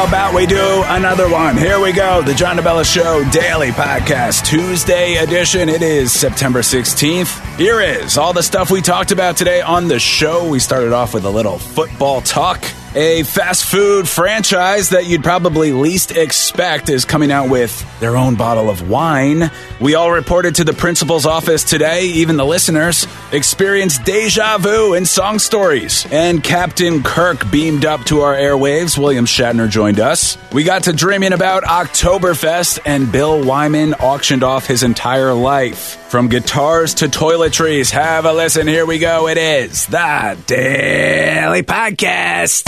How about we do another one? Here we go. The John DeBella Show Daily Podcast, Tuesday edition. It is September 16th. Here is all the stuff we talked about today on the show. We started off with a little football talk. A fast food franchise that you'd probably least expect is coming out with their own bottle of wine. We all reported to the principal's office today. Even the listeners experienced deja vu in song stories. And Captain Kirk beamed up to our airwaves. William Shatner joined us. We got to dreaming about Oktoberfest, and Bill Wyman auctioned off his entire life. From guitars to toiletries. Have a listen. Here we go. It is the Daily Podcast.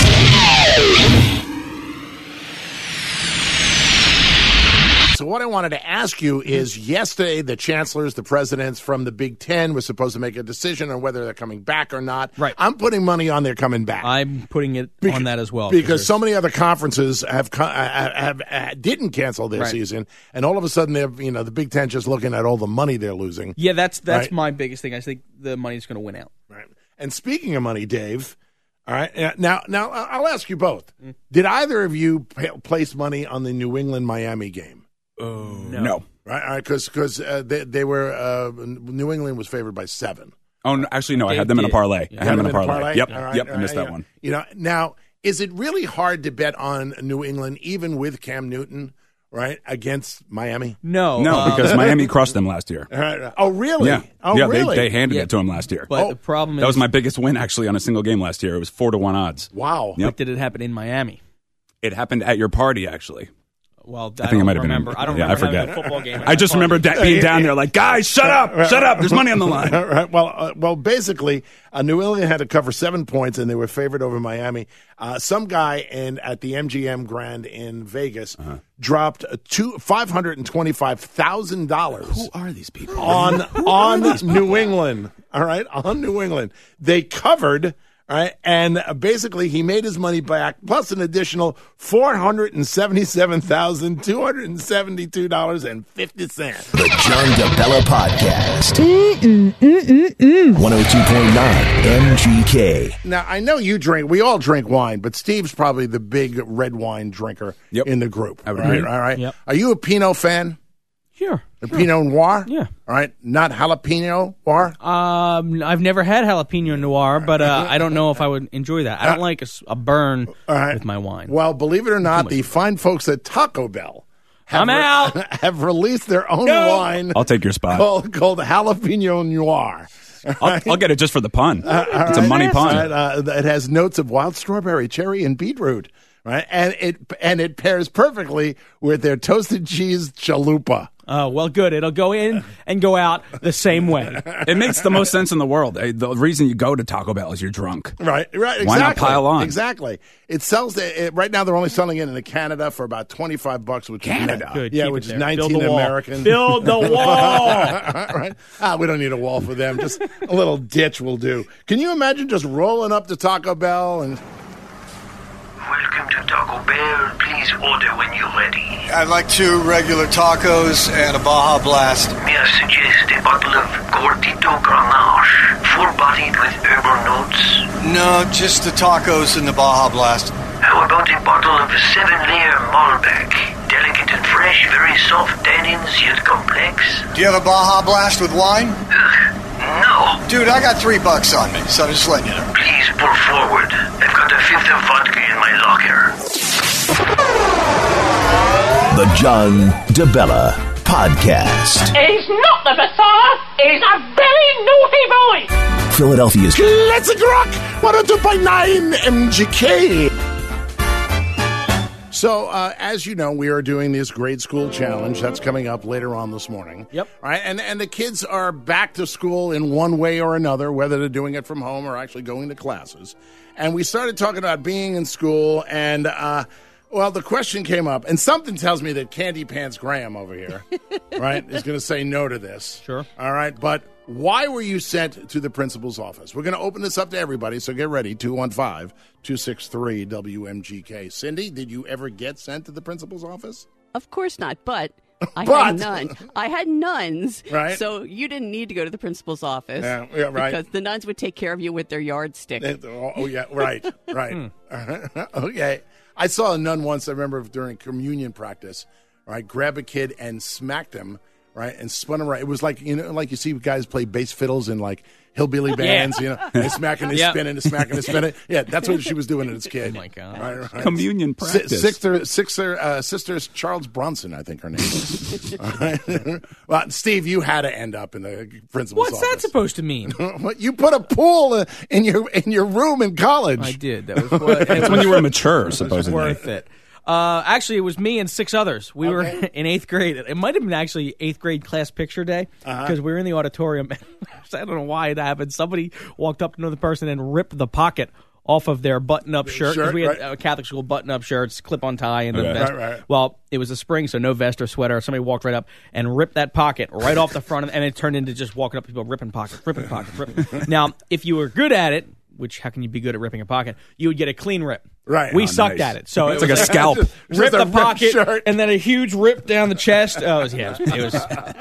So what I wanted to ask you is, yesterday the chancellors, the presidents from the Big Ten were supposed to make a decision on whether they're coming back or not. Right. I'm putting money on they're coming back. I'm putting it on that as well. Because so many other conferences have didn't cancel their season, and all of a sudden they're, the Big Ten just looking at all the money they're losing. Yeah, that's right? my biggest thing. I think the money's going to win out. Right. And speaking of money, Dave, all right, now I'll ask you both. Did either of you place money on the New England-Miami game? No. Right, because they were New England was favored by 7. Oh, no, actually, no. I had them in a parlay. You I had them in a parlay? parlay. Yep. All right, Yep. all I missed right, that one. Now, is it really hard to bet on New England, even with Cam Newton, right, against Miami? No, because Miami crushed them last year. Oh, really? Yeah. Oh, yeah, really? They handed it to him last year. But the problem is, that was my biggest win, actually, on a single game last year. It was 4-1 odds. Wow. Yep. But did it happen in Miami? It happened at your party, actually. Well, I think it might have been. I don't yeah, remember I forget. having a football game. I just remember being down there like, guys, shut up. Shut up. There's money on the line. Right. Well, basically, New England had to cover 7 points, and they were favored over Miami. Some guy at the MGM Grand in Vegas dropped $525,000. Who are these people? on New England. All right, on New England. They covered. All right, and basically he made his money back, plus an additional $477,272.50. The John DeBella Podcast. 102.9 MGK. Now, I know you drink. We all drink wine, but Steve's probably the big red wine drinker in the group. I would right? agree. All right. Yep. Are you a Pinot fan? Sure. Pinot Noir? Yeah. All right. Not jalapeno Noir? I've never had jalapeno noir, but I don't know if I would enjoy that. I don't like a burn with my wine. Well, believe it or not, the fine folks at Taco Bell I'm out. have released their own wine. I'll take your spot. Called jalapeno Noir. I'll get it just for the pun. It's a money pun. It has notes of wild strawberry, cherry, and beetroot. Right, and it pairs perfectly with their toasted cheese chalupa. Oh, well, good. It'll go in and go out the same way. It makes the most sense in the world. The reason you go to Taco Bell is you're drunk. Right. Exactly. Why not pile on? Exactly. It sells right now. They're only selling it in Canada for about $25, which Canada. is Good. yeah, Keep which it is there. 19 Build the wall. American. Build the wall. Right. We don't need a wall for them. Just a little ditch will do. Can you imagine just rolling up to Taco Bell and? Welcome to Taco Bell. Please order when you're ready. I'd like 2 regular tacos and a Baja Blast. May I suggest a bottle of Gordito Grenache, full-bodied with herbal notes? No, just the tacos and the Baja Blast. How about a bottle of 7-layer Malbec? Delicate and fresh, very soft tannins, yet complex. Do you have a Baja Blast with wine? No. Dude, I got $3 on me, so I'm just letting you know. Please pull forward. I've got a fifth of vodka in my locker. The John DeBella Podcast. He's not the Messiah. He's a very naughty boy. Philadelphia's Classic Rock 102.9 MGK. So, as you know, we are doing this grade school challenge. That's coming up later on this morning. Yep. All right, and the kids are back to school in one way or another, whether they're doing it from home or actually going to classes. And we started talking about being in school, and, well, the question came up, and something tells me that Candy Pants Graham over here, right, is going to say no to this. Sure. All right, but why were you sent to the principal's office? We're going to open this up to everybody, so get ready, 215-263-WMGK. Cindy, did you ever get sent to the principal's office? Of course not, but I But- had none. I had nuns, Right. so you didn't need to go to the principal's office. Yeah, right. Because the nuns would take care of you with their yardstick. Oh, yeah, right. Okay. I saw a nun once, I remember during communion practice, right, grab a kid and smacked him, right, and spun him right. It was like, like you see guys play bass fiddles in like hillbilly bands, and smacking and spinning and smacking and spinning. Yeah, that's what she was doing to this kid. Oh, my God. Right. Communion practice. Sisters Charles Bronson, I think her name is. All right. Well, Steve, you had to end up in the principal's What's office. that supposed to mean? You put a pool in your room in college. I did. That was That's when you were mature, It was supposedly. worth it. Actually, it was me and 6 others. We were in 8th grade. It might have been actually 8th grade class picture day because we were in the auditorium. I don't know why it happened. Somebody walked up to another person and ripped the pocket off of their button-up shirt because we had Catholic school button-up shirts, clip-on tie, and the vest. Right. Well, it was a spring, so no vest or sweater. Somebody walked right up and ripped that pocket right off the front, and it turned into just walking up to people, ripping pockets. Now, if you were good at it, which how can you be good at ripping a pocket? You would get a clean rip. Right. We sucked at it. So it's like a scalp. Rip the pocket and then a huge rip down the chest. Oh, it was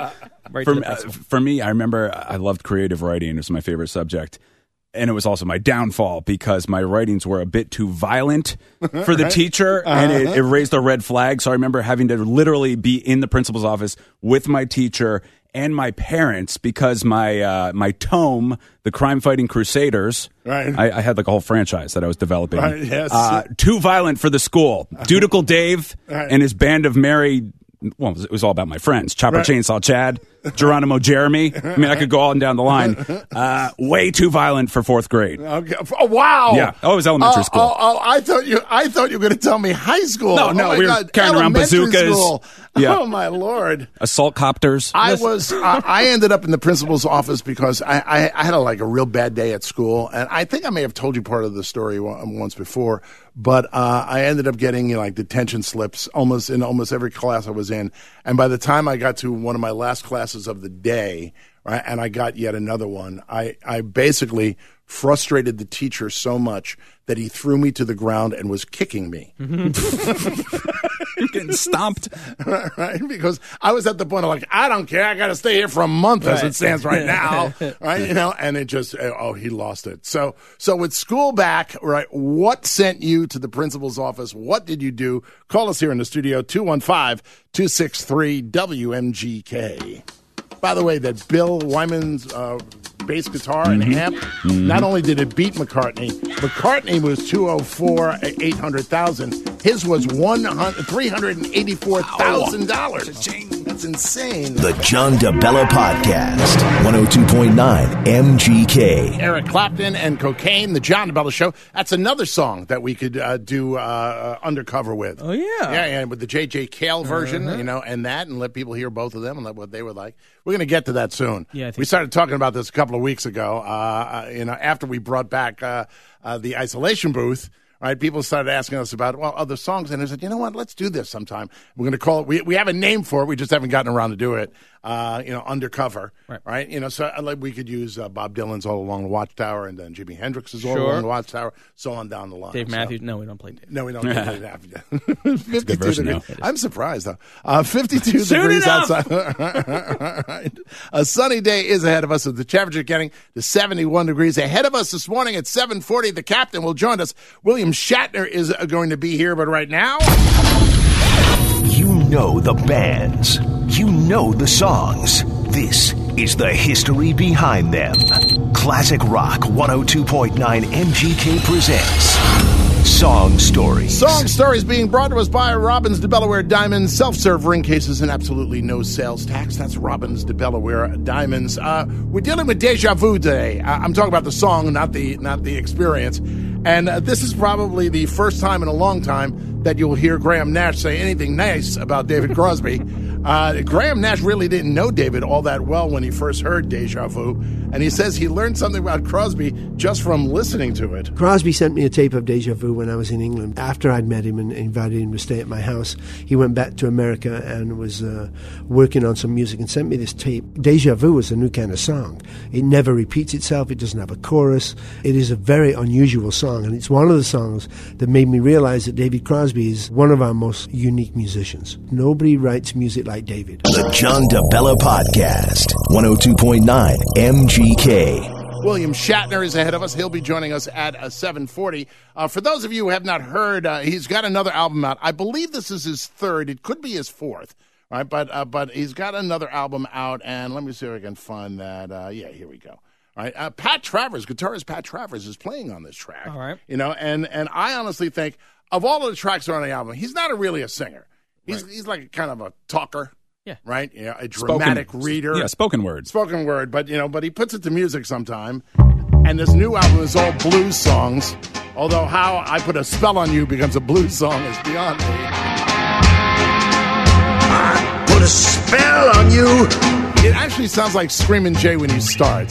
right For me, I remember I loved creative writing. It was my favorite subject. And it was also my downfall because my writings were a bit too violent for the teacher, and it raised a red flag. So I remember having to literally be in the principal's office with my teacher and my parents because my tome, The Crime Fighting Crusaders, I had like a whole franchise that I was developing. Right, yes. Too violent for the school. Dutiful Dave and his band of merry... Well, it was all about my friends. Chopper Chainsaw Chad, Geronimo Jeremy. I mean, I could go on down the line. Way too violent for 4th grade. Okay. Oh, wow. Yeah. Oh, it was elementary school. I thought you were going to tell me high school. No, we were carrying around bazookas. Yeah. Oh, my Lord. Assault copters. I ended up in the principal's office because I had a real bad day at school. And I think I may have told you part of the story once before. But I ended up getting detention slips almost in almost every class I was in. And by the time I got to one of my last classes of the day, right, and I got yet another one, I basically frustrated the teacher so much that he threw me to the ground and was kicking me. You're getting stomped. Right? Because I was at the point of I don't care. I got to stay here for a month as it stands right now. Right? And it just, he lost it. So with school back, right, what sent you to the principal's office? What did you do? Call us here in the studio, 215-263-WMGK. By the way, that Bill Wyman's bass guitar and amp, not only did it beat McCartney was 204,800,000. His was $384,000. That's insane. The John DeBella Podcast, 102.9 MGK. Eric Clapton and Cocaine, the John DeBella Show. That's another song that we could do undercover with. Oh, yeah. Yeah, with the J.J. Cale version, and let people hear both of them and let what they were like. We're going to get to that soon. Yeah, we started talking about this a couple of weeks ago. After we brought back the isolation booth, right? People started asking us about other songs, and I said, you know what? Let's do this sometime. We're going to call it. We have a name for it. We just haven't gotten around to do it. Undercover, right? So we could use Bob Dylan's "All Along the Watchtower" and then Jimi Hendrix's "All Along the Watchtower," so on down the line. Dave Matthews? No, we don't play Dave. No, we don't play Dave Matthews. 52 good version, degrees. I'm surprised though. 52 degrees outside. Right. A sunny day is ahead of us with the temperature getting to 71 degrees. Ahead of us this morning at 7:40, the captain will join us. William Shatner is going to be here, but right now, you know the bands. You know the songs. This is the history behind them. Classic Rock 102.9 MGK presents Song Stories. Song Stories being brought to us by Robbins de Delaware Diamonds. Self-serve ring cases and absolutely no sales tax. That's Robbins de Delaware Diamonds. We're dealing with Deja Vu today. I'm talking about the song, not the experience. And this is probably the first time in a long time that you'll hear Graham Nash say anything nice about David Crosby. Graham Nash really didn't know David all that well when he first heard Deja Vu, and he says he learned something about Crosby just from listening to it. Crosby sent me a tape of Deja Vu when I was in England. After I'd met him and invited him to stay at my house, he went back to America and was working on some music and sent me this tape. Deja Vu is a new kind of song. It never repeats itself. It doesn't have a chorus. It is a very unusual song, and it's one of the songs that made me realize that David Crosby is one of our most unique musicians. Nobody writes music like David. The John DeBella Podcast, 102.9 MGK. William Shatner is ahead of us. He'll be joining us at 7:40. For those of you who have not heard, he's got another album out. I believe this is his third. It could be his fourth. Right, but he's got another album out, and let me see if I can find that. Yeah, here we go. All right, Pat Travers, guitarist Pat Travers, is playing on this track. All right, and I honestly think of all of the tracks that are on the album, he's not really a singer. He's like kind of a talker. Yeah. Right. Yeah, a dramatic reader. Yeah, spoken word. But but he puts it to music sometime. And this new album is all blues songs. Although how I Put a Spell on You becomes a blues song is beyond me. Put a spell on you. It actually sounds like Screamin' Jay when he starts.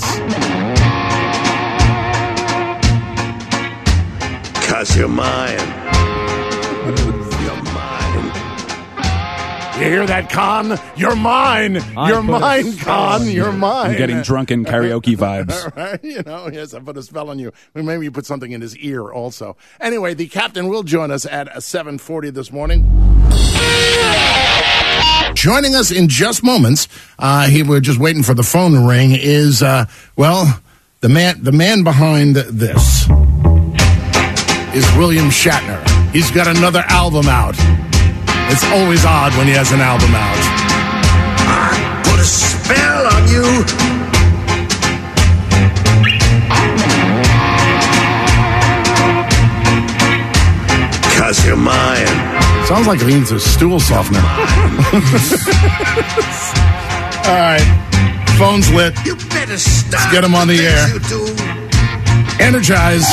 'Cause you're mine. You're mine. You hear that, Con? You're mine. You're mine, Con. You're mine. I'm getting drunken karaoke vibes. Right? Yes, I put a spell on you. Maybe you put something in his ear also. Anyway, the captain will join us at 7:40 this morning. Joining us in just moments, we're just waiting for the phone to ring, is, the man behind this is William Shatner. He's got another album out. It's always odd when he has an album out. I put a spell on you. Cause you're mine. Sounds like it needs a stool softener. All right. Phone's lit. You better stop. Let's get him on the air. Energize.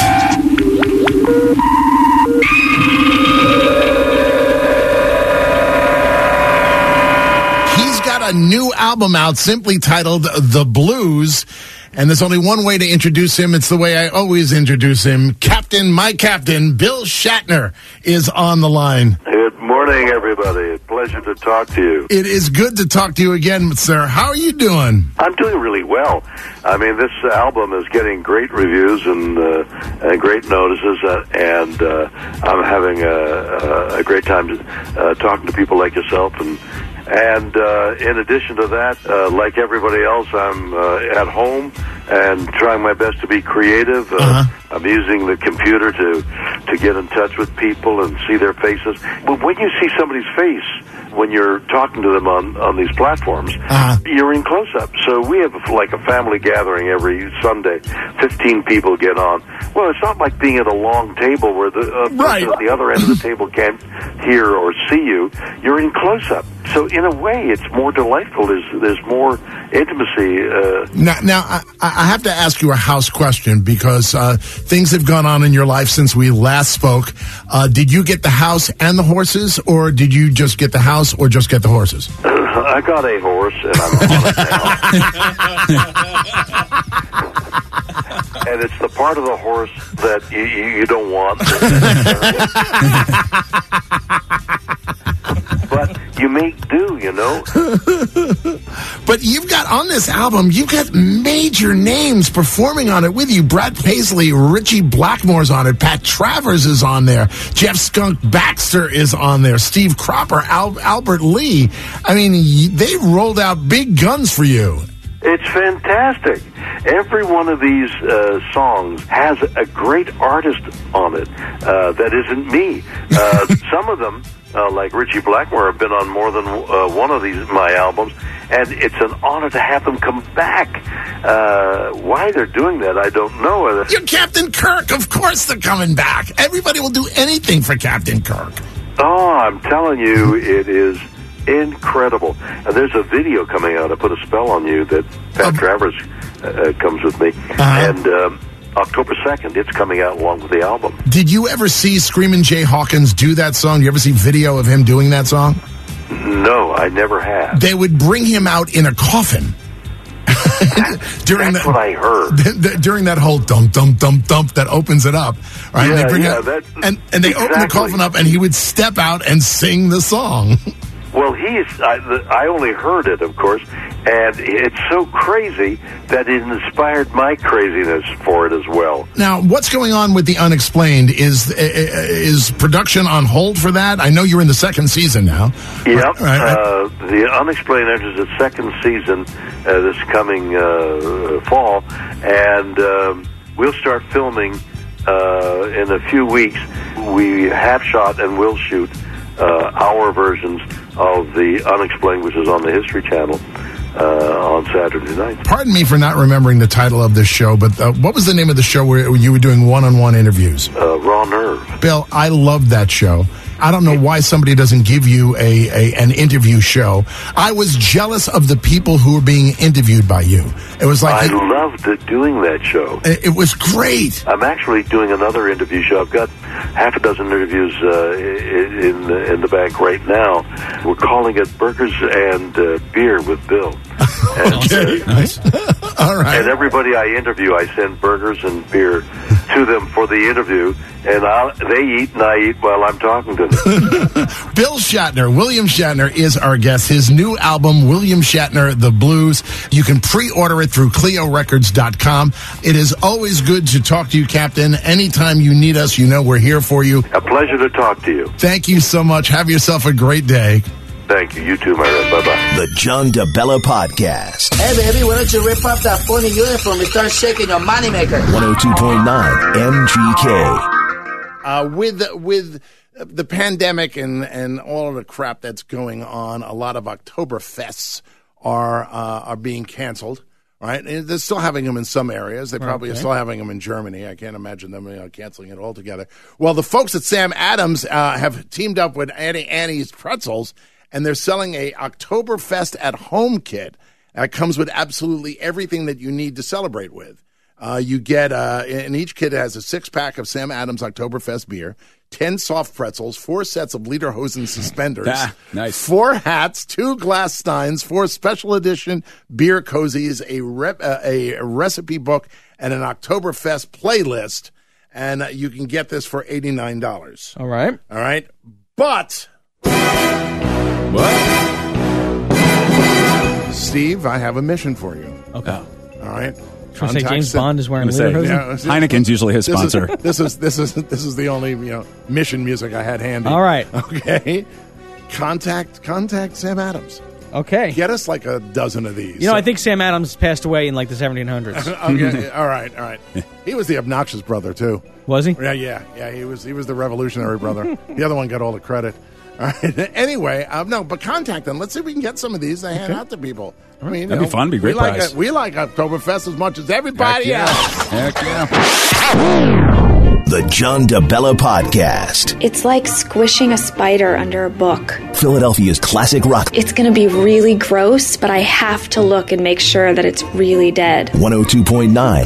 He's got a new album out simply titled The Blues. And there's only one way to introduce him. It's the way I always introduce him. My captain, Bill Shatner, is on the line. Good morning, everybody. Pleasure to talk to you. It is good to talk to you again, sir. How are you doing? I'm doing really well. I mean, this album is getting great reviews and great notices, and I'm having a great time talking to people like yourself. And in addition to that, like everybody else, I'm at home and trying my best to be creative. I'm using the computer to get in touch with people and see their faces. But when you see somebody's face, when you're talking to them on these platforms, you're in close-up. So we have like a family gathering every Sunday. 15 people get on. Well, it's not like being at a long table where the person at the other end of the table can't hear or see you. You're in close-up. So in a way, it's more delightful. There's more intimacy. Now I have to ask you a house question because things have gone on in your life since we last spoke. Did you get the house and the horses, or did you just get the house or just get the horses? I got a horse, and I'm on it now. And it's the part of the horse that you don't want. But you make do, you know. But you've got on this album, you've got major names performing on it with you. Brad Paisley, Richie Blackmore's on it. Pat Travers is on there. Jeff Skunk Baxter is on there. Steve Cropper, Albert Lee. I mean, they rolled out big guns for you. It's fantastic. Every one of these songs has a great artist on it that isn't me. Some of them, like Richie Blackmore, have been on more than one of my albums, and it's an honor to have them come back. Why they're doing that, I don't know. You're Captain Kirk. Of course they're coming back. Everybody will do anything for Captain Kirk. Oh, I'm telling you, it is incredible. And there's a video coming out, I Put a Spell on You, that Pat Travers comes with me. And October 2nd, it's coming out along with the album. Did you ever see Screamin' Jay Hawkins do that song? Did you ever see video of him doing that song? No, I never have. They would bring him out in a coffin. That's what I heard. During that whole dump that opens it up, right? Yeah, they bring and they open the coffin up, and he would step out and sing the song. Well, I only heard it, of course, and it's so crazy that it inspired my craziness for it as well. Now, what's going on with The Unexplained? Is production on hold for that? I know you're in the second season now. Yep. Right. The Unexplained enters its second season this coming fall, and we'll start filming in a few weeks. We have shot and will shoot our versions of The Unexplained, which is on the History Channel on Saturday night. Pardon me for not remembering the title of this show, but what was the name of the show where you were doing one-on-one interviews? Raw Nerve. Bill, I loved that show. I don't know why somebody doesn't give you an interview show. I was jealous of the people who were being interviewed by you. It was like I loved doing that show. It was great. I'm actually doing another interview show. I've got half a dozen interviews in the bank right now. We're calling it Burgers and Beer with Bill. And, okay, nice. All right. And everybody I interview, I send burgers and beer to them for the interview, and they eat and I eat while I'm talking to them. Bill Shatner, William Shatner is our guest. His new album, William Shatner, The Blues. You can pre-order it through CleoRecords.com. It is always good to talk to you, Captain. Anytime you need us, you know we're here for you. A pleasure to talk to you. Thank you so much. Have yourself a great day. Thank you. You too, my friend. Bye-bye. The John DeBella Podcast. Hey, baby, why don't you rip off that phony uniform and start shaking your moneymaker? 102.9 MGK. With the pandemic and all of the crap that's going on, a lot of Oktoberfests are being canceled. Right, and they're still having them in some areas. They probably are still having them in Germany. I can't imagine them canceling it altogether. Well, the folks at Sam Adams have teamed up with Auntie Annie's Pretzels, and they're selling a Oktoberfest at home kit that comes with absolutely everything that you need to celebrate with. You get, in each kit, it has a 6-pack of Sam Adams Oktoberfest beer, 10 soft pretzels, 4 sets of Lederhosen suspenders, nice. 4 hats, 2 glass steins, 4 special edition beer cozies, a recipe book, and an Oktoberfest playlist. And you can get this for $89. All right. All right. But what? Steve, I have a mission for you. Okay. All right. Say James Bond is wearing Lederhosen. Heineken's usually his sponsor. This is the only mission music I had handy. All right. Okay. Contact Sam Adams. Okay. Get us like a dozen of these. I think Sam Adams passed away in like the 1700s. Okay. All right. He was the obnoxious brother too. Was he? Yeah. He was the revolutionary brother. The other one got all the credit. All right. Anyway, but contact them. Let's see if we can get some of these to hand out to people. I mean, that'd be fun. Be great prize. We like Oktoberfest as much as everybody else. Heck yeah. The John DeBella Podcast. It's like squishing a spider under a book. Philadelphia's classic rock. It's going to be really gross, but I have to look and make sure that it's really dead. 102.9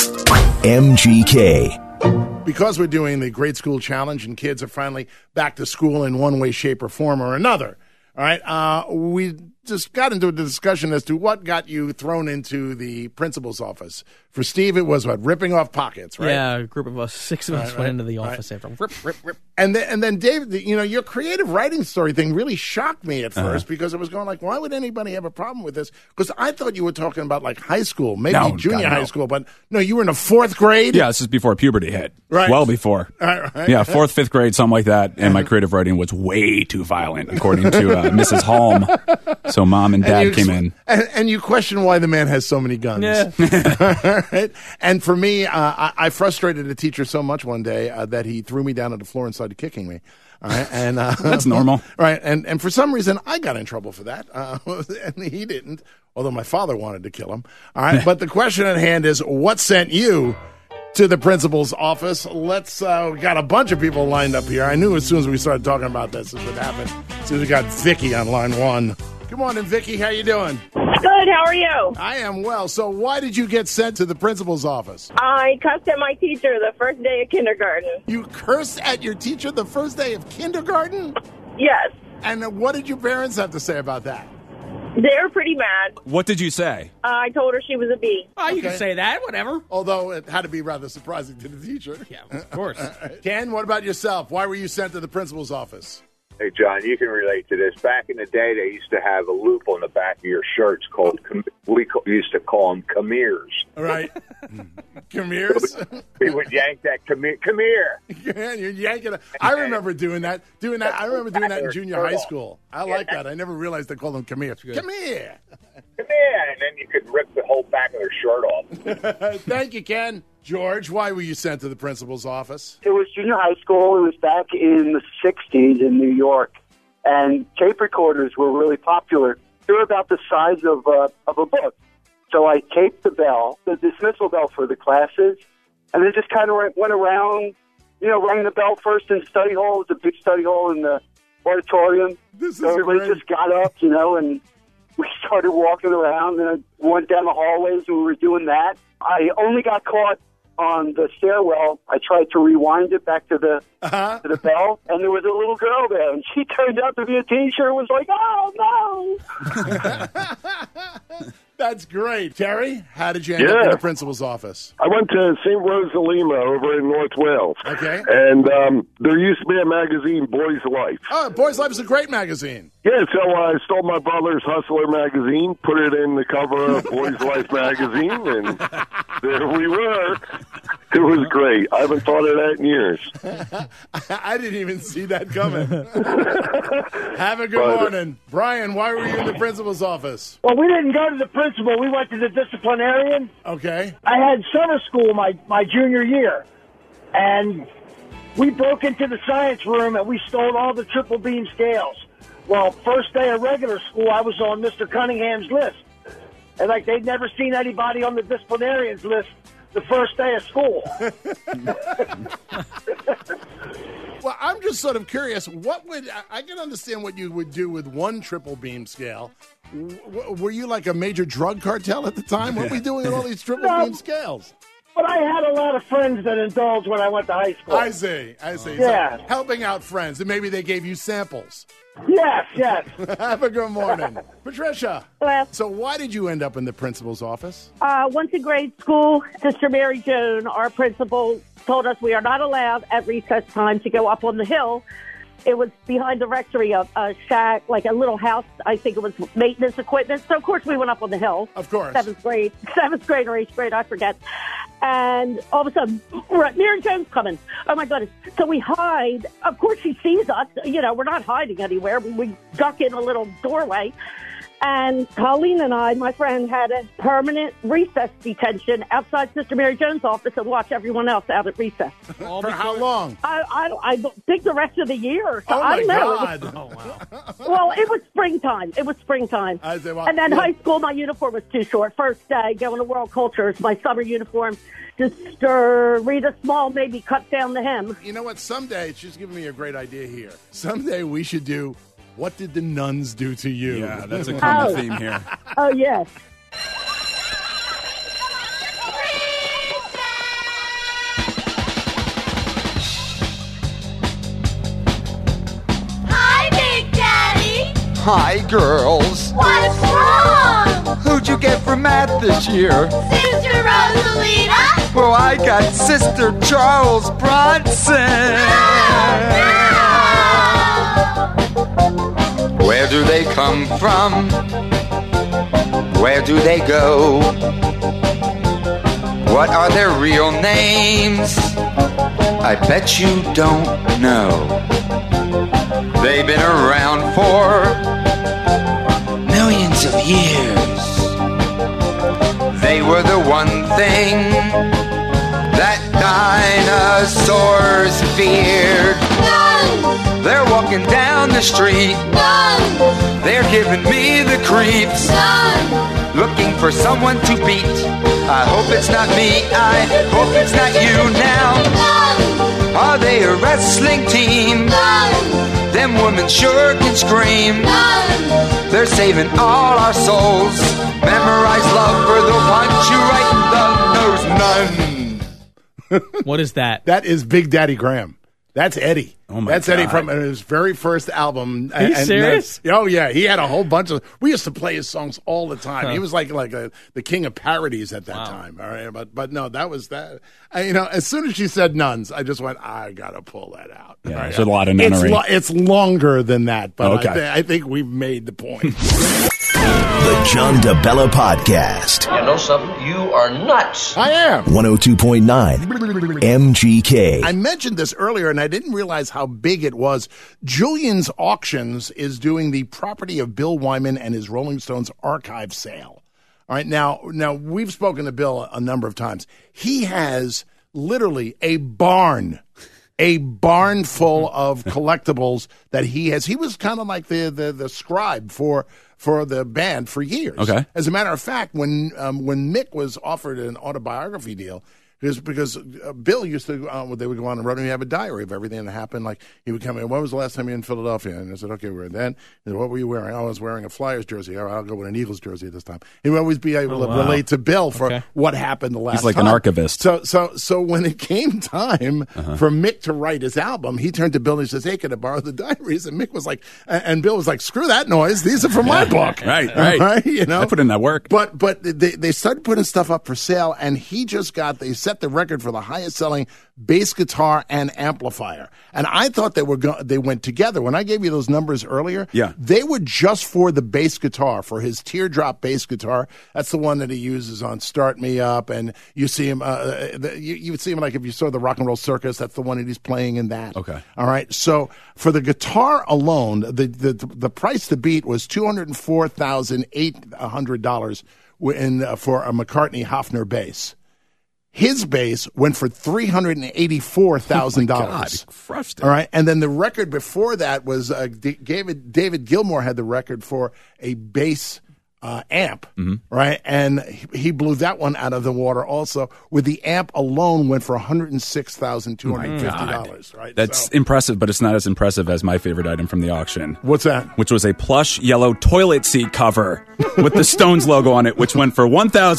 MGK. Because we're doing the Great School Challenge and kids are finally back to school in one way, shape, or form or another, all right, we just got into a discussion as to what got you thrown into the principal's office. For Steve, it was ripping off pockets, right? Yeah, a group of us, 6 of us went into the office after rip. And then Dave, your creative writing story thing really shocked me at first because it was going like, why would anybody have a problem with this? Because I thought you were talking about like high school, maybe junior high school, but no, you were in the 4th grade? Yeah, this is before puberty hit. Right. Well before. Right. Yeah, 4th, 5th grade, something like that. And my creative writing was way too violent, according to Mrs. Holm. So mom and dad came in. And you question why the man has so many guns. Yeah. Right? And for me, I frustrated a teacher so much one day that he threw me down on the floor and started kicking me. All right, and that's normal. Right, and for some reason, I got in trouble for that, and he didn't, although my father wanted to kill him. All right, but the question at hand is, what sent you to the principal's office? Let's, we got a bunch of people lined up here. I knew as soon as we started talking about this would happen. As soon as we got Vicky on line 1. Good morning, Vicky. How you doing? Good. How are you? I am well. So why did you get sent to the principal's office? I cussed at my teacher the first day of kindergarten. You cursed at your teacher the first day of kindergarten? Yes. And what did your parents have to say about that? They were pretty mad. What did you say? I told her she was a B. Oh, you can say that. Whatever. Although it had to be rather surprising to the teacher. Yeah, of course. Ken, what about yourself? Why were you sent to the principal's office? Hey, John, you can relate to this. Back in the day, they used to have a loop on the back of your shirts called, used to call them Khmers. Right. Khmers? We would yank that Khmer. Yeah, you're yanking it. I remember doing that. I remember doing that in junior high school. I like that. I never realized they called them Khmers. Come here. Come here. And then you could rip the whole back of their shirt off. Thank you, Ken. George, why were you sent to the principal's office? It was junior high school. It was back in the 60s in New York. And tape recorders were really popular. They were about the size of a book. So I taped the bell, the dismissal bell for the classes, and then just kind of went around, rang the bell first in study hall. It was a big study hall in the auditorium. So everybody just got up, and we started walking around, and I went down the hallways, and we were doing that. I only got caught on the stairwell. I tried to rewind it back to the bell, and there was a little girl there, and she turned out to be a teacher and was like, "Oh, no." That's great. Terry, how did you end up in the principal's office? I went to St. Rosalima over in North Wales. Okay. And there used to be a magazine, Boys Life. Oh, Boys Life is a great magazine. Yeah, so I stole my brother's Hustler magazine, put it in the cover of Boys Life magazine, and there we were. It was great. I haven't thought of that in years. I didn't even see that coming. Have a good morning. Brian, why were you in the principal's office? Well, we didn't go to the principal. We went to the disciplinarian. Okay. I had summer school my junior year, and we broke into the science room, and we stole all the triple beam scales. Well, first day of regular school, I was on Mr. Cunningham's list. And, they'd never seen anybody on the disciplinarian's list the first day of school. Well, I'm just sort of curious. I can understand what you would do with one triple beam scale. Were you like a major drug cartel at the time? What were we doing with all these triple beam scales? But I had a lot of friends that indulged when I went to high school. I see. Yeah. So helping out friends, and maybe they gave you samples. Yes. Have a good morning. Patricia. Well, so why did you end up in the principal's office? Once in grade school, Sister Mary Joan, our principal, told us we are not allowed at recess time to go up on the hill. It was behind the rectory, a shack, like a little house. I think it was maintenance equipment. So, of course, we went up on the hill. Of course. Seventh grade or eighth grade, I forget. And all of a sudden, Mary Joan's coming. Oh, my goodness. So we hide. Of course, she sees us. We're not hiding anywhere. We duck in a little doorway. And Colleen and I, my friend, had a permanent recess detention outside Sister Mary Joan's office and watch everyone else out at recess. For how long? I think the rest of the year. So oh, I don't my know. God. Oh, wow. Well, it was springtime. And then high school, my uniform was too short. First day, going to World Cultures, my summer uniform, just Rita Small maybe cut down the hem. You know what? Someday, she's giving me a great idea here. Someday we should do What Did the Nuns Do to You? Yeah, that's a common theme here. Oh, yes. Hi, Big Daddy. Hi, girls. What's wrong? Who'd you get for math this year? Sister Rosalita. Well, I got Sister Charles Bronson. Where do they come from? Where do they go? What are their real names? I bet you don't know. They've been around for millions of years. They were the one thing that dinosaurs feared. Nuns. They're walking down the street. Nuns. They're giving me the creeps. Nuns. Looking for someone to beat. I hope it's not me. I hope it's not you now. Nuns. Are they a wrestling team? Nuns. Them women sure can scream. Nuns. They're saving all our souls. Memorize love or they'll punch you right in the nose. None. What is that? That is Big Daddy Graham. That's Eddie. Oh my That's God. Eddie from his very first album. Are you serious? Oh yeah, he had a whole bunch of. We used to play his songs all the time. Huh. He was like the king of parodies at that time. All right, but no, that was that. As soon as she said nuns, I just went, I gotta pull that out. Yeah, All right? there's a lot of nunnery. It's longer than that, but Okay. I think we've made the point. The John DeBella Podcast. You know something? You are nuts. I am. 102.9 MGK. I mentioned this earlier, and I didn't realize how big it was. Julian's Auctions is doing the property of Bill Wyman and his Rolling Stones archive sale. All right, now we've spoken to Bill a number of times. He has literally a barn full of collectibles that he has. He was kind of like the scribe for the band for years. Okay. As a matter of fact, when Mick was offered an autobiography deal, because Bill used to, they would go on the road and he'd have a diary of everything that happened. Like he would come in, when was the last time you were in Philadelphia? And I said, okay, we were then. He said, what were you wearing? I was wearing a Flyers jersey. I'll go with an Eagles jersey this time. He would always be able to relate to Bill for what happened the last time. He's like an archivist. So when it came time for Mick to write his album, he turned to Bill and he says, hey, can I borrow the diaries? And Mick was like, and Bill was like, screw that noise. These are from my book. Right. You know? I put in that work. But they started putting stuff up for sale, and they set the record for the highest selling bass guitar and amplifier. And I thought they went together. When I gave you those numbers earlier, they were just for the bass guitar, for his teardrop bass guitar. That's the one that he uses on Start Me Up, and you see him. You would see him like if you saw the Rock and Roll Circus. That's the one that he's playing in that. Okay. All right. So for the guitar alone, the price to beat was $204,800 for a McCartney Hofner bass. His bass went for $384,000. Oh my God, crushed it. All right, and then the record before that was David Gilmour had the record for a bass amp, right? And he blew that one out of the water also. With the amp alone, went for $106,250. Right? That's impressive, but it's not as impressive as my favorite item from the auction. What's that? Which was a plush yellow toilet seat cover with the Stones logo on it, which went for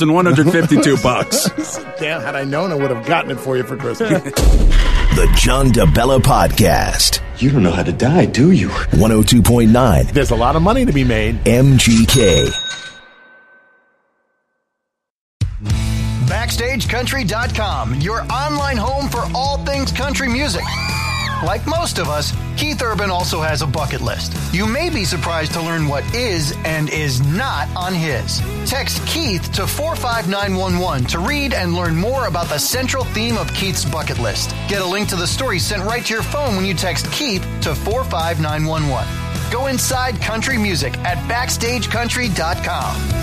$1,152. Damn, had I known, I would have gotten it for you for Christmas. The John DeBella Podcast. You don't know how to die, do you? 102.9 There's a lot of money to be made. MGK. BackstageCountry.com, your online home for all things country music. Like most of us, Keith Urban also has a bucket list. You may be surprised to learn what is and is not on his. Text Keith to 45911 to read and learn more about the central theme of Keith's bucket list. Get a link to the story sent right to your phone when you text Keith to 45911. Go inside country music at BackstageCountry.com.